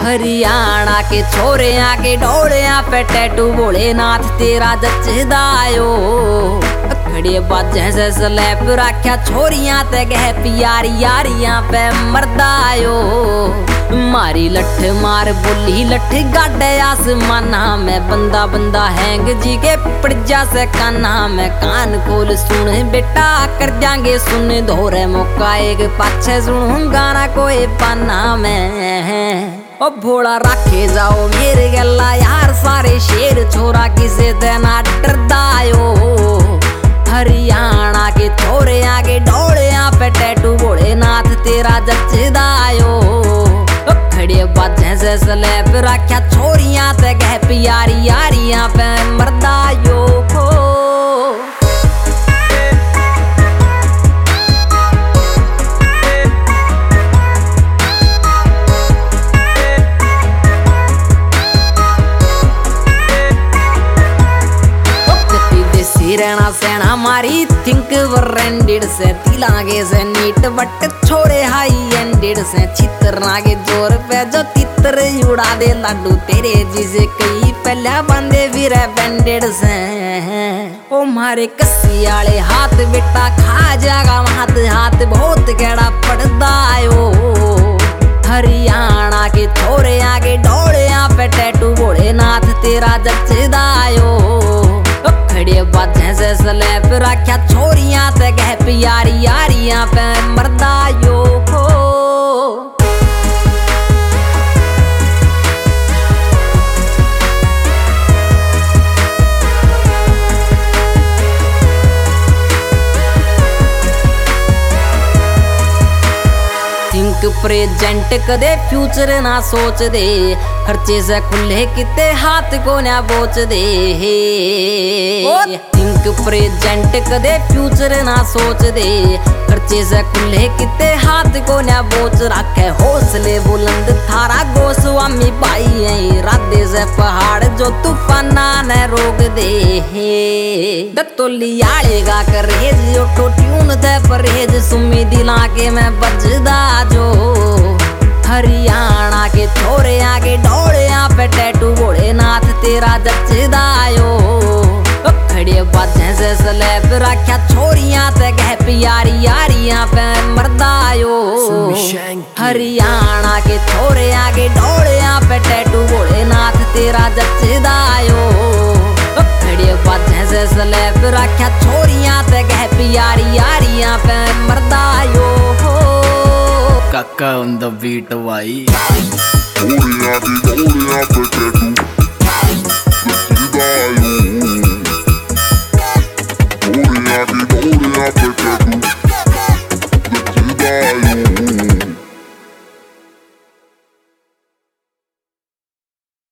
हरियाणा के छोरे आके डोड़िया पे टैटू भोलेनाथ तेरा जचदायो खड़े बाजे से स्लैप रख्या छोरियां ते गह प्यारी यारियां पे मरदायो मारी लठ मार बोली लठ गाडे आसमाना में बंदा बंदा हैंग जी के पड़जा से काना में कान खोल सुन बेटा कर जाएंगे सुन धोरे मौका एक पाछे सुनूं गाना कोई पाना में ओ भोला रखे जाओ मेरे गला यार सारे शेर छोरा किसे देना डरदायो हरियाणा के छोरे आगे डोड़िया पे टैटू भोलेनाथ तेरा जचदायो खड़े बाजे से स्लैप रख्या छोरियां ते गह प्यारी यारियां पे मरदायो रहना सेना मारी थिंक ब्रांडेड से तिलागे से नीट बट छोड़े हाई एंडेड से चित्रना के जोर पे जो तितर उड़ा दे लाडू तेरे जिसे कई पहले बंदे फिर बैंडेड से ओ मारे कस्सी आले हाथ बेटा खा जागा हाथ हाथ बहुत गड़ा पड़दायो हरियाणा के छोरे आगे डोड़िया पे टैटू भोलेनाथ तेरा जचदायो खड़े बाजे से स्लैप रख्या छोरियां ते गह प्यारी यारियां पे मरदायो थिंक प्रेजेंट कदे फ्यूचर ना सोच दे खर्चे से खुले किते हाथ को ना बोच दे थिंक प्रेजेंट कदे फ्यूचर ना सोच दे खर्चे से खुले किते हाथ को ना बोच रखे हौसले बुलंद थारा गोस्वामी भाई है राधे से पहाड़ जो तूफाना न रोक दे दत्तोली आलेगा करेज ऑटो ट्यून दे परहेज सुमी दिला के मैं बजदा जो हरियाणा के छोरे आगे डोड़िया पे टैटू भोलेनाथ तेरा जचदायो खड़े बाजे से स्लैप रख्या छोरियां ते गह प्यारी यारियां पे मरदायो हरियाणा के छोरे आगे डोड़िया पे टैटू भोलेनाथ तेरा जचदायो खड़े बाजे से स्लैप रख्या छोरियां ते गह प्यारी यारियां पे मरदायो काका on the beat भाई Oria,